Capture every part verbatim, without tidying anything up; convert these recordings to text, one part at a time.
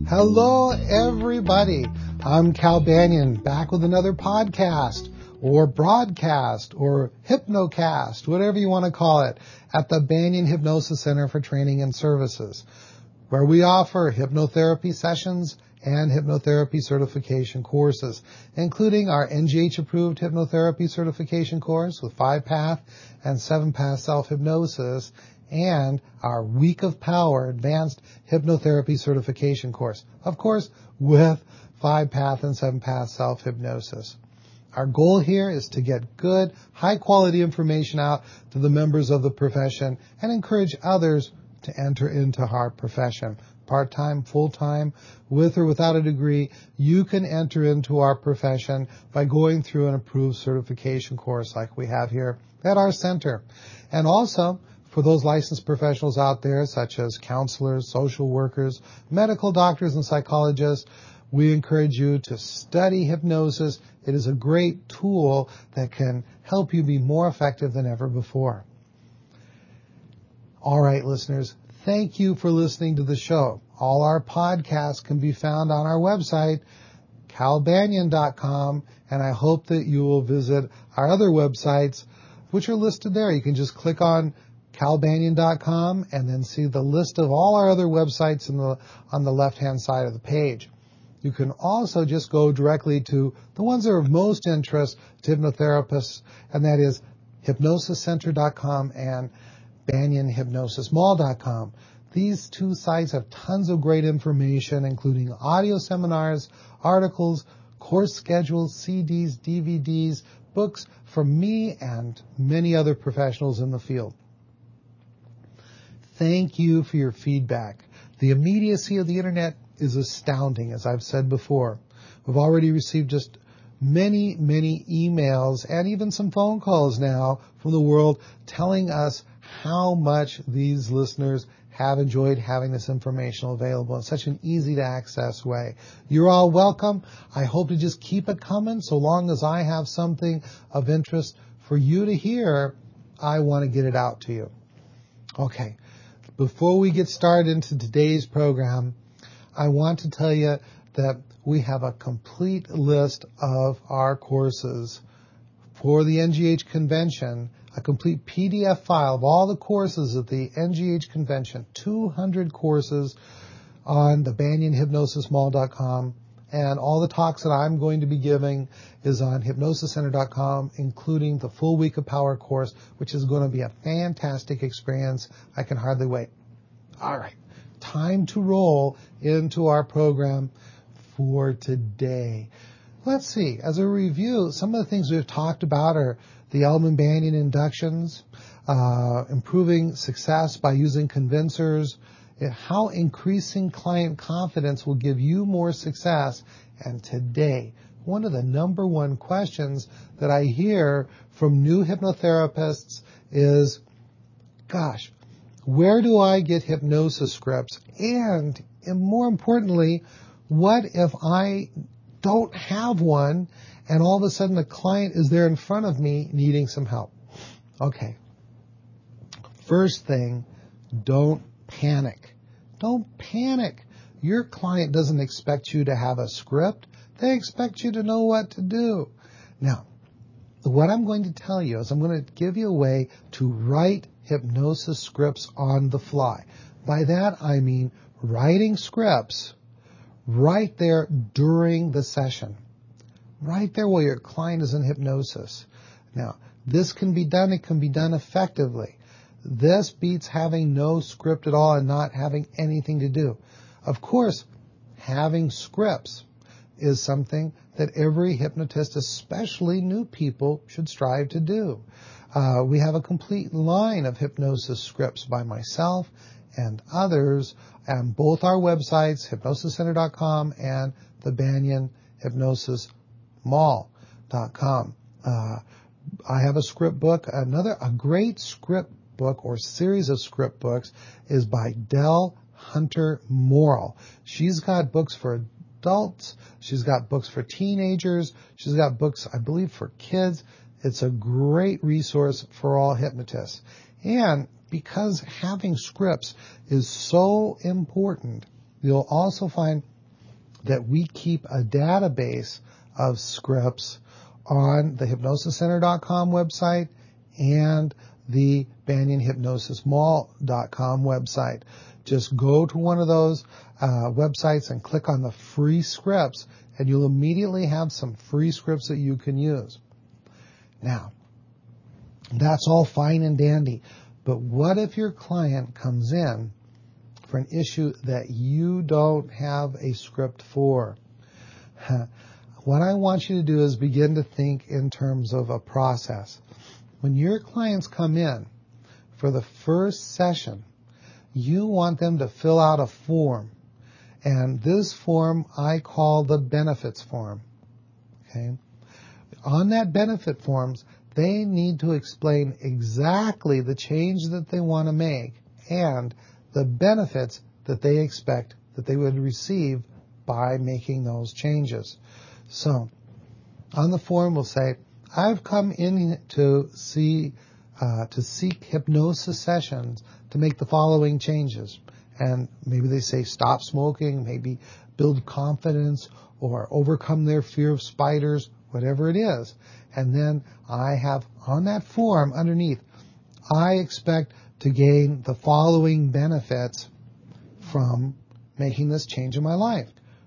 Hello, everybody. I'm Cal Banyan, back with another podcast, or broadcast, or hypnocast, whatever you want to call it, at the Banyan Hypnosis Center for Training and Services, where we offer hypnotherapy sessions and hypnotherapy certification courses, including our N G H-approved hypnotherapy certification course with five-path and seven-path self-hypnosis, and our Week of Power Advanced Hypnotherapy Certification course, of course, with five-path and seven-path self-hypnosis. Our goal here is to get good, high-quality information out to the members of the profession and encourage others to enter into our profession. Part-time, full-time, with or without a degree, you can enter into our profession by going through an approved certification course like we have here at our center. And also, for those licensed professionals out there, such as counselors, social workers, medical doctors, and psychologists, we encourage you to study hypnosis. It is a great tool that can help you be more effective than ever before. All right, listeners, thank you for listening to the show. All our podcasts can be found on our website, cal banyan dot com, and I hope that you will visit our other websites, which are listed there. You can just click on cal banyan dot com and then see the list of all our other websites in the, on the left-hand side of the page. You can also just go directly to the ones that are of most interest to hypnotherapists, and that is hypnosis center dot com and banyan hypnosis mall dot com. These two sites have tons of great information, including audio seminars, articles, course schedules, C Ds, D V Ds, books from me and many other professionals in the field. Thank you for your feedback. The immediacy of the internet is astounding, as I've said before. We've already received just many, many emails and even some phone calls now from the world telling us how much these listeners have enjoyed having this information available in such an easy to access way. You're all welcome. I hope to just keep it coming. So long as I have something of interest for you to hear, I want to get it out to you. Okay. Before we get started into today's program, I want to tell you that we have a complete list of our courses for the N G H convention, a complete P D F file of all the courses at the N G H convention, two hundred courses on the banyan hypnosis mall dot com, and all the talks that I'm going to be giving is on hypnosis center dot com, including the full Week of Power course, which is going to be a fantastic experience. I can hardly wait. All right. Time to roll into our program for today. Let's see. As a review, some of the things we've talked about are the Elman Banyan inductions, uh, improving success by using convincers, how increasing client confidence will give you more success. And today, one of the number one questions that I hear from new hypnotherapists is, gosh, where do I get hypnosis scripts? And, and more importantly, what if I don't have one and all of a sudden the client is there in front of me needing some help? Okay. First thing, don't panic. Don't panic. Your client doesn't expect you to have a script. They expect you to know what to do. Now, what I'm going to tell you is I'm going to give you a way to write hypnosis scripts on the fly. By that, I mean writing scripts right there during the session, right there while your client is in hypnosis. Now, this can be done. It can be done effectively. This beats having no script at all and not having anything to do. Of course, having scripts is something that every hypnotist, especially new people, should strive to do. Uh, we have a complete line of hypnosis scripts by myself and others on both our websites, hypnosis center dot com and the banyan hypnosis mall dot com. Uh, I have a script book. Another, a great script book or series of script books is by Dell Hunter Morrill. She's got books for adults. She's got books for teenagers. She's got books, I believe, for kids. It's a great resource for all hypnotists. And because having scripts is so important, you'll also find that we keep a database of scripts on the hypnosis center dot com website and the banyan hypnosis mall dot com website. Just go to one of those uh, websites and click on the free scripts, and you'll immediately have some free scripts that you can use. Now, that's all fine and dandy, but what if your client comes in for an issue that you don't have a script for? What I want you to do is begin to think in terms of a process. When your clients come in for the first session, you want them to fill out a form. And this form I call the benefits form. Okay? On that benefit forms, they need to explain exactly the change that they want to make and the benefits that they expect that they would receive by making those changes. So, on the form we'll say, I've come in to see, uh, to seek hypnosis sessions to make the following changes. And maybe they say stop smoking, maybe build confidence, or overcome their fear of spiders, whatever it is. And then I have on that form underneath, I expect to gain the following benefits from making this change in my life.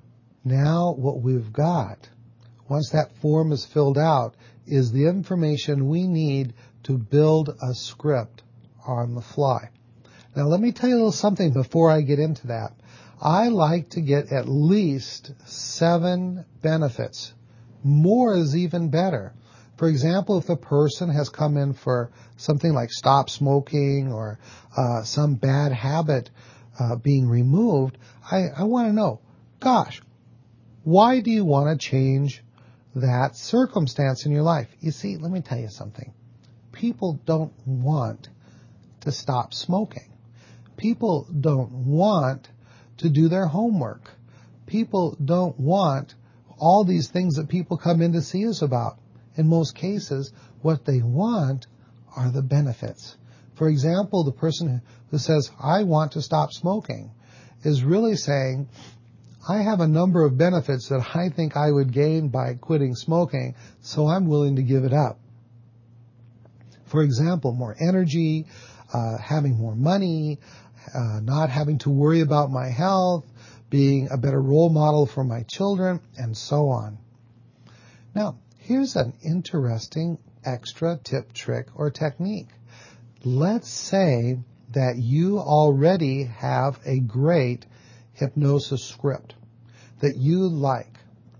Now what we've got, once that form is filled out, is the information we need to build a script on the fly. Now let me tell you a little something before I get into that. I like to get at least seven benefits. More is even better. For example, if a person has come in for something like stop smoking or uh, some bad habit uh, being removed, I, I want to know, gosh, why do you want to change that circumstance in your life? You see, let me tell you something. People don't want to stop smoking. People don't want to do their homework. People don't want all these things that people come in to see us about. In most cases, what they want are the benefits. For example, the person who says, I want to stop smoking, is really saying, I have a number of benefits that I think I would gain by quitting smoking, so I'm willing to give it up. For example, more energy, uh, having more money, uh, not having to worry about my health, being a better role model for my children, and so on. Now, here's an interesting extra tip, trick, or technique. Let's say that you already have a great hypnosis script that you like.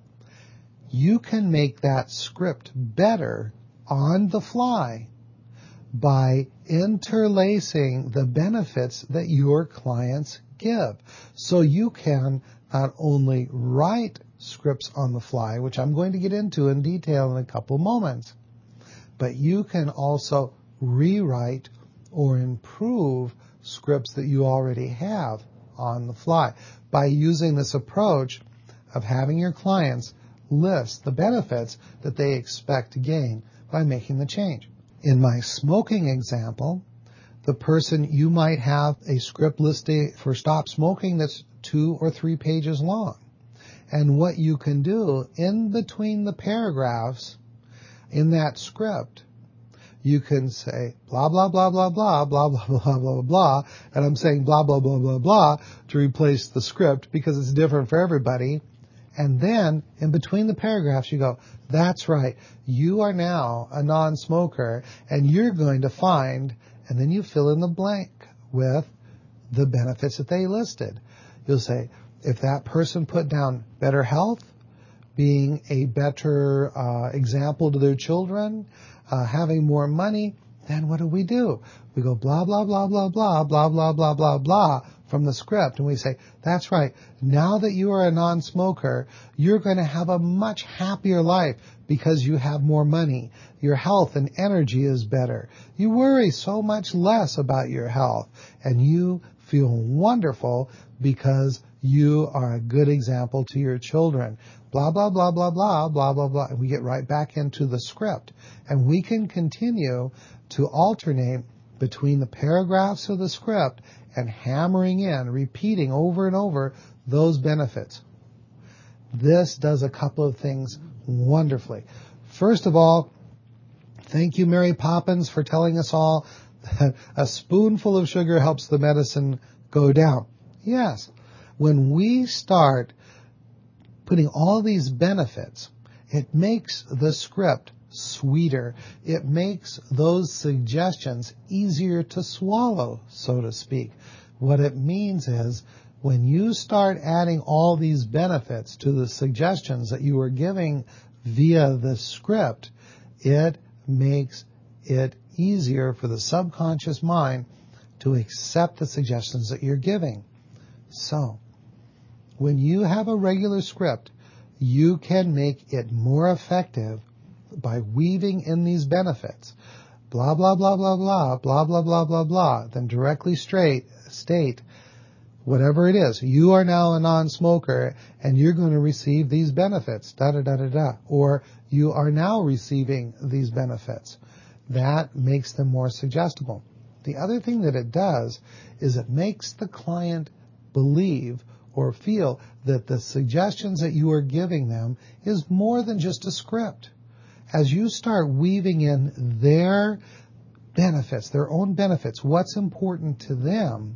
You can make that script better on the fly by interlacing the benefits that your clients give. So you can not only write scripts on the fly, which I'm going to get into in detail in a couple moments, but you can also rewrite or improve scripts that you already have on the fly by using this approach of having your clients list the benefits that they expect to gain by making the change. In my smoking example, the person, you might have a script listing for stop smoking that's two or three pages long. And what you can do in between the paragraphs in that script, you can say blah, blah, blah, blah, blah, blah, blah, blah, blah, blah, and I'm saying blah, blah, blah, blah, blah to replace the script because it's different for everybody. And then in between the paragraphs, you go, that's right, you are now a non-smoker and you're going to find, and then you fill in the blank with the benefits that they listed. You'll say, if that person put down better health, being a better uh, example to their children, uh, having more money, then what do we do? We go blah, blah, blah, blah, blah, blah, blah, blah, blah, blah from the script. And we say, that's right. Now that you are a non-smoker, you're going to have a much happier life because you have more money. Your health and energy is better. You worry so much less about your health. And you feel wonderful because you are a good example to your children. Blah, blah, blah, blah, blah, blah, blah, blah. And we get right back into the script. And we can continue to alternate between the paragraphs of the script and hammering in, repeating over and over those benefits. this does a couple of things wonderfully. First of all, thank you, Mary Poppins, for telling us all that a spoonful of sugar helps the medicine go down. Yes, when we start putting all these benefits, it makes the script sweeter. It makes those suggestions easier to swallow, so to speak. What it means is when you start adding all these benefits to the suggestions that you are giving via the script, it makes it easier for the subconscious mind to accept the suggestions that you're giving. So, when you have a regular script, you can make it more effective by weaving in these benefits. Blah, blah, blah, blah, blah, blah, blah, blah, blah, blah. Then directly straight state whatever it is. You are now a non-smoker and you're going to receive these benefits. Da, da, da, da, da. Or you are now receiving these benefits. That makes them more suggestible. The other thing that it does is it makes the client believe or feel that the suggestions that you are giving them is more than just a script. As you start weaving in their benefits, their own benefits, what's important to them,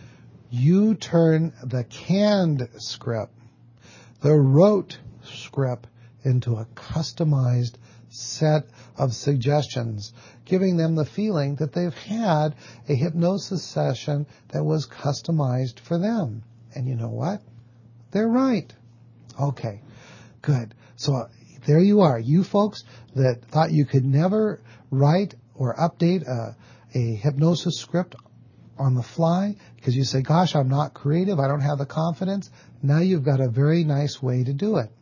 you turn the canned script, the rote script, into a customized set of suggestions, giving them the feeling that they've had a hypnosis session that was customized for them. And you know what? They're right. Okay, good. So uh, there you are. You folks that thought you could never write or update a, a hypnosis script on the fly because you say, gosh, I'm not creative, I don't have the confidence. Now you've got a very nice way to do it.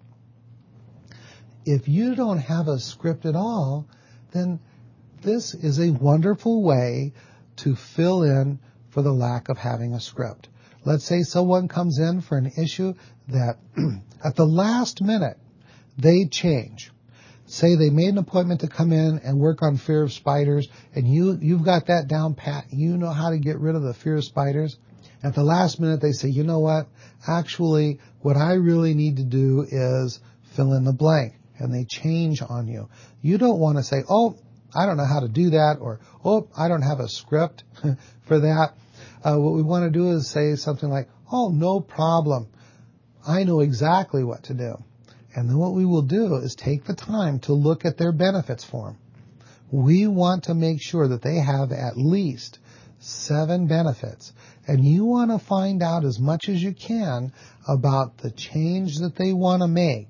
If you don't have a script at all, then this is a wonderful way to fill in for the lack of having a script. Let's say someone comes in for an issue that at the last minute they change. Say they made an appointment to come in and work on fear of spiders, and you, you've got that down pat. You know how to get rid of the fear of spiders. At the last minute they say, you know what? Actually, what I really need to do is fill in the blank. And they change on you. You don't want to say, oh, I don't know how to do that, or, oh, I don't have a script for that. Uh, what we want to do is say something like, oh, no problem. I know exactly what to do. And then what we will do is take the time to look at their benefits form. We want to make sure that they have at least seven benefits. And you want to find out as much as you can about the change that they want to make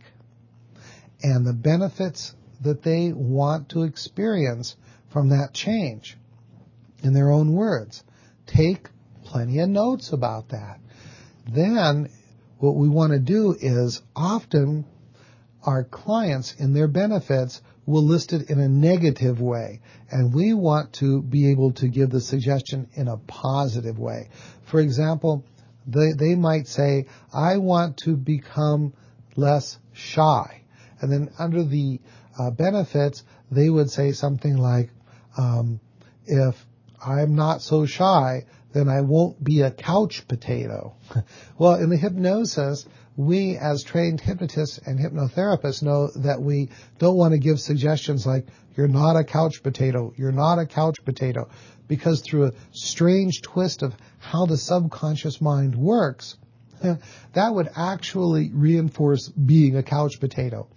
and the benefits that they want to experience from that change. In their own words, take plenty of notes about that. Then what we want to do is often our clients in their benefits will list it in a negative way, and we want to be able to give the suggestion in a positive way. For example, they, they might say, I want to become less shy. And then under the uh, benefits, they would say something like, um, if I'm not so shy, then I won't be a couch potato. Well, in the hypnosis, we as trained hypnotists and hypnotherapists know that we don't want to give suggestions like, you're not a couch potato, you're not a couch potato, because through a strange twist of how the subconscious mind works, that would actually reinforce being a couch potato.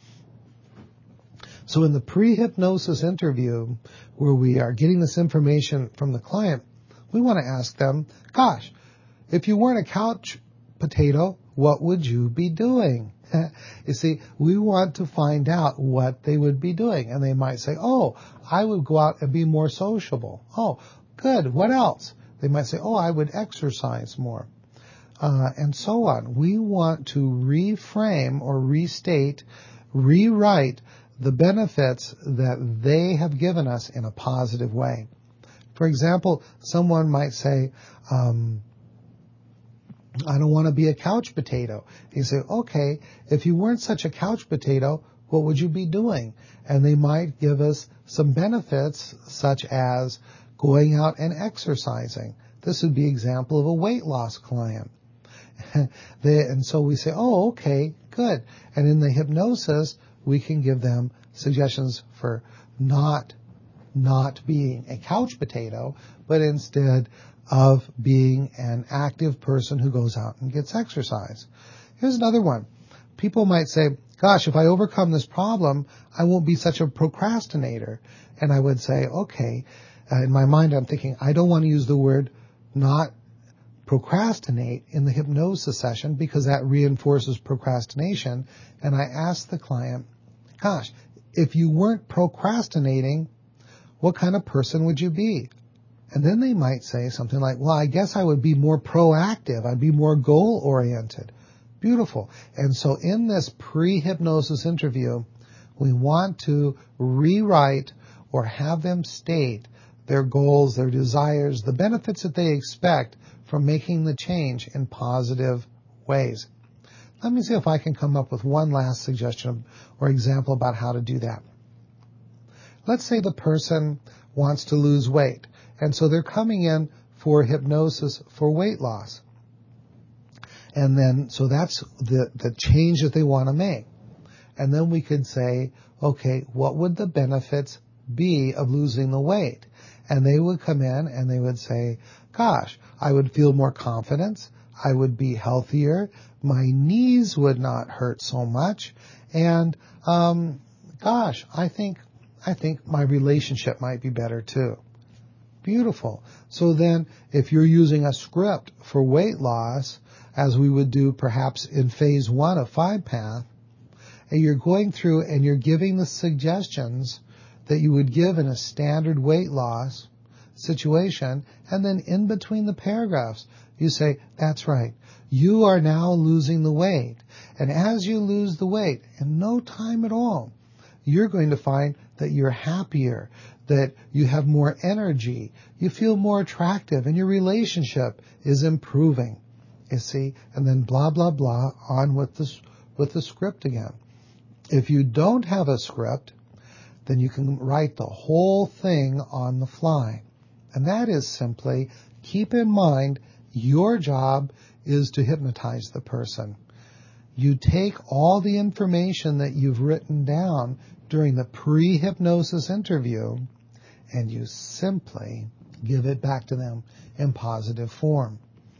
So in the pre-hypnosis interview, where we are getting this information from the client, we want to ask them, gosh, if you weren't a couch potato, what would you be doing? You see, we want to find out what they would be doing. And they might say, oh, I would go out and be more sociable. Oh, good. What else? They might say, oh, I would exercise more. Uh, and so on. We want to reframe or restate, rewrite the benefits that they have given us in a positive way. For example, someone might say, um, I don't want to be a couch potato. You say, okay, if you weren't such a couch potato, what would you be doing? And they might give us some benefits such as going out and exercising. This would be an example of a weight loss client. they, and so we say, oh, okay, good. good. And in the hypnosis, we can give them suggestions for not, not being a couch potato, but instead of being an active person who goes out and gets exercise. Here's another one. People might say, gosh, if I overcome this problem, I won't be such a procrastinator. And I would say, okay, uh, in my mind I'm thinking, I don't want to use the word not procrastinate in the hypnosis session because that reinforces procrastination. And I ask the client, gosh, if you weren't procrastinating, what kind of person would you be? And then they might say something like, well, I guess I would be more proactive. I'd be more goal-oriented. Beautiful. And so in this pre-hypnosis interview, we want to rewrite or have them state their goals, their desires, the benefits that they expect from making the change in positive ways. Let me see if I can come up with one last suggestion or example about how to do that. Let's say the person wants to lose weight, and so they're coming in for hypnosis for weight loss. And then, so that's the, the change that they want to make. And then we could say, okay, what would the benefits be of losing the weight? And they would come in and they would say, gosh, I would feel more confidence. I would be healthier. My knees would not hurt so much. And, um, gosh, I think, I think my relationship might be better too. Beautiful. So then if you're using a script for weight loss, as we would do perhaps in phase one of Five Path, and you're going through and you're giving the suggestions that you would give in a standard weight loss situation, and then in between the paragraphs, you say, that's right, you are now losing the weight. And as you lose the weight, in no time at all, you're going to find that you're happier, that you have more energy, you feel more attractive, and your relationship is improving. You see, and then blah, blah, blah, on with the, with the script again. If you don't have a script, then you can write the whole thing on the fly. And that is simply, keep in mind, your job is to hypnotize the person. You take all the information that you've written down during the pre-hypnosis interview, and you simply give it back to them in positive form.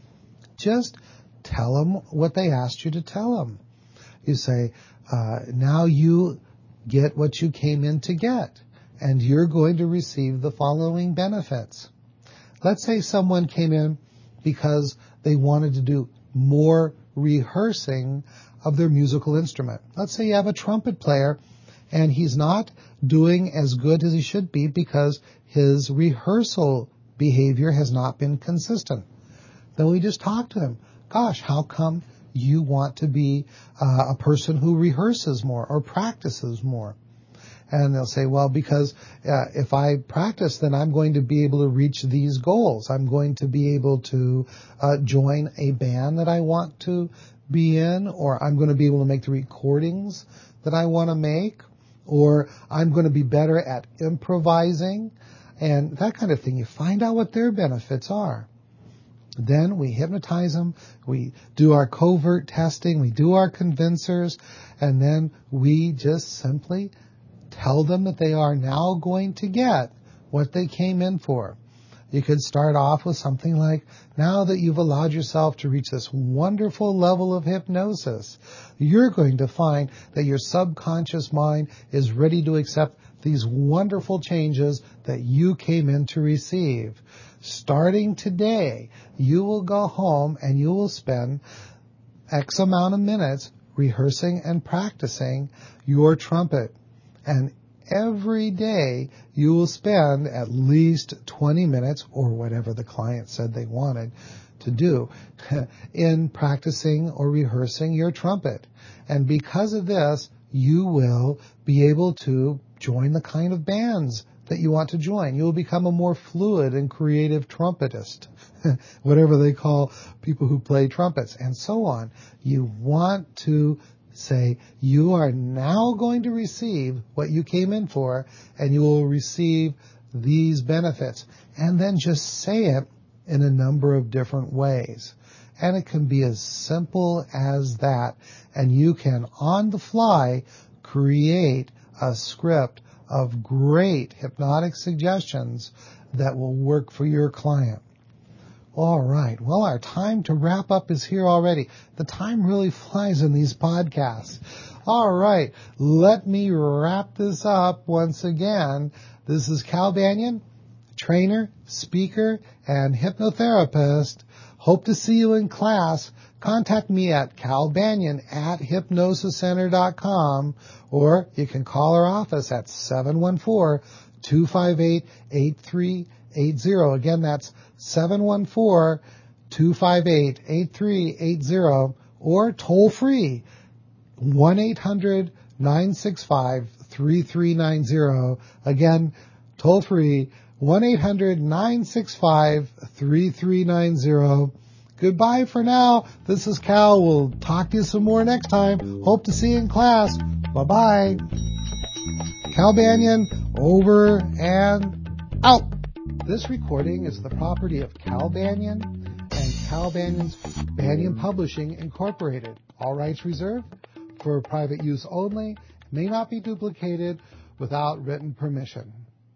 Just tell them what they asked you to tell them. You say, uh, now you get what you came in to get, and you're going to receive the following benefits. Let's say someone came in because they wanted to do more rehearsing of their musical instrument. Let's say you have a trumpet player, and he's not doing as good as he should be because his rehearsal behavior has not been consistent. Then we just talk to him. Gosh, how come you want to be uh, a person who rehearses more or practices more? And they'll say, well, because uh, if I practice, then I'm going to be able to reach these goals. I'm going to be able to uh, join a band that I want to be in, or I'm going to be able to make the recordings that I want to make, or I'm going to be better at improvising, and that kind of thing. You find out what their benefits are. Then we hypnotize them, we do our covert testing, we do our convincers, and then we just simply tell them that they are now going to get what they came in for. You could start off with something like, now that you've allowed yourself to reach this wonderful level of hypnosis, you're going to find that your subconscious mind is ready to accept these wonderful changes that you came in to receive. Starting today, you will go home and you will spend X amount of minutes rehearsing and practicing your trumpet. And every day you will spend at least twenty minutes, or whatever the client said they wanted to do, in practicing or rehearsing your trumpet. And because of this, you will be able to join the kind of bands that you want to join. You will become a more fluid and creative trumpetist, whatever they call people who play trumpets, and so on. You want to say, you are now going to receive what you came in for, and you will receive these benefits. And then just say it in a number of different ways. And it can be as simple as that. And you can, on the fly, create a script of great hypnotic suggestions that will work for your client. All right. Well, our time to wrap up is here already. The time really flies in these podcasts. All right. Let me wrap this up once again. This is Cal Banyan, trainer, speaker, and hypnotherapist. Hope to see you in class. Contact me at calbanyan at hypnosis center dot com, or you can call our office at seven one four, two five eight, eight three eight zero. Again, that's seven one four, two five eight, eight three eight zero, or toll free one eight hundred, nine six five, three three nine zero. Again, toll free one eight hundred, nine six five, three three nine zero. Goodbye for now. This is Cal. We'll talk to you some more next time. Hope to see you in class. Bye-bye. Cal Banyan, over and out. This recording is the property of Cal Banyan and Cal Banyan's Banyan Publishing, Incorporated. All rights reserved. For private use only. May not be duplicated without written permission.